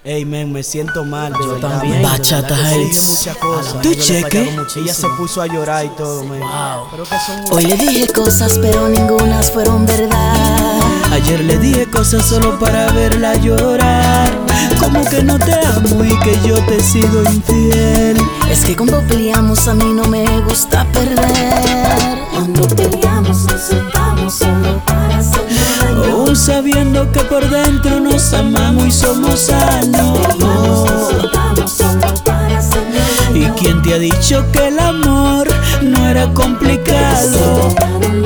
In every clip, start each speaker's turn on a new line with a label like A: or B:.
A: Ey, men, me siento mal, de verdad.
B: también.
C: Bachata
A: Le dije
C: Heights.
A: muchas cosas.
C: ¿Tú cheque?
A: Ella se puso a llorar y todo, men.
B: Wow.
A: Pero que son...
C: Hoy le dije cosas, pero ningunas fueron verdad. Ayer le dije cosas solo para verla llorar. Como que no te amo y que yo te he sido infiel. Es que cuando peleamos a mí no me gusta perder.
D: Cuando peleamos nos soltamos solo para hacernos daño.
C: Aún sabiendo que por dentro nos amamos y somos sanos.
D: Nos soltamos solo para hacernos daño.
C: ¿Y quién te ha dicho que el amor no era complicado?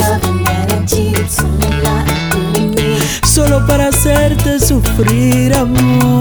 C: Solo para hacerte sufrir, amor.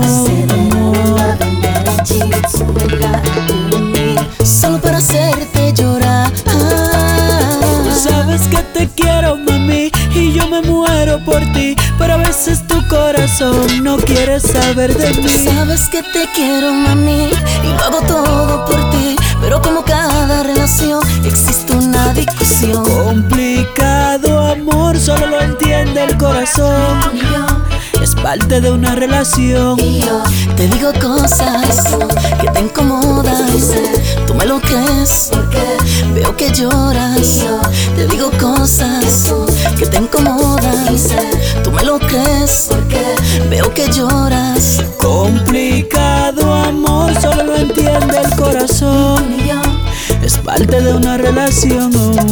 C: Solo para hacerte llorar. Sabes que te quiero, mami, y yo me muero por ti, pero a veces tu corazón no quiere saber de mí. Sabes que te quiero, mami, y lo hago todo por ti, pero como cada relación existe una discusión. Complicado, amor, solo lo entiende el corazón. Es parte de una relación.
D: Y yo
C: te digo cosas que te incomodan. Tú me lo crees
D: porque
C: veo que lloras. Te digo cosas que te incomodan. Tú me lo crees
D: porque
C: veo que lloras. Complicado, amor, solo lo entiende el corazón.
D: y yo
C: Es parte de una relación.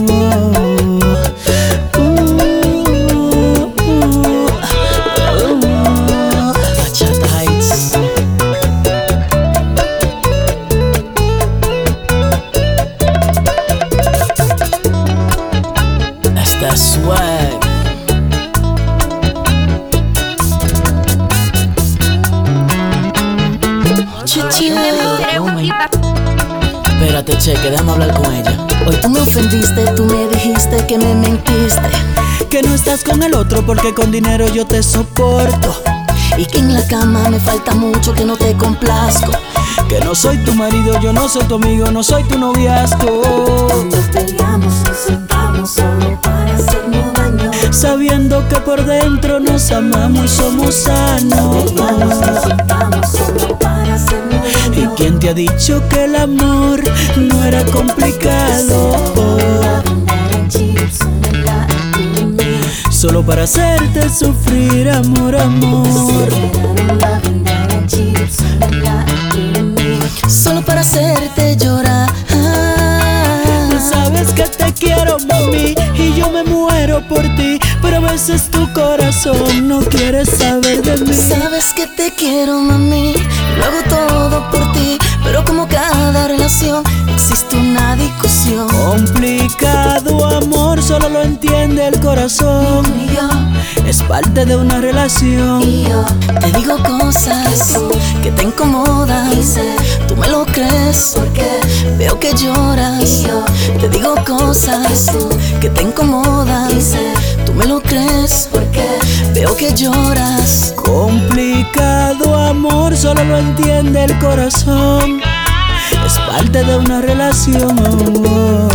C: Bachata Heights. Hasta swag. Chichi. Espérate, cheque, déjame hablar con ella. Hoy tú me ofendiste, tú me dijiste que me mentiste, que no estás con el otro porque con dinero yo te soporto, y que en la cama me falta mucho, que no te complazco, que no soy tu marido, yo no soy tu amigo, no soy tu noviazgo.
D: cuando peleamos nos soltamos solo para hacernos daño.
C: Sabiendo que por dentro nos amamos y somos sanos.
D: Peleamos nos soltamos solo para hacernos daño.
C: ¿Y quién te ha dicho que el amor no era complicado? Solo para hacerte sufrir, amor, amor. Solo para hacerte llorar. Sabes que te quiero, mami, y yo me muero por ti, pero a veces tu corazón no quiere saber de mí. Sabes que te quiero, mami, lo hago todo por ti, pero como cada relación existe una discusión. Complicado, amor, solo lo entiende el corazón.
D: Y yo
C: Es parte de una relación.
D: y yo
C: Te digo cosas que te incomodan. Tú me lo crees
D: porque
C: veo que lloras.
D: y yo
C: Te digo cosas que te incomodan. Tú me lo crees
D: porque
C: veo que lloras. Complicado, amor, solo lo entiende el corazón. Es parte de una relación.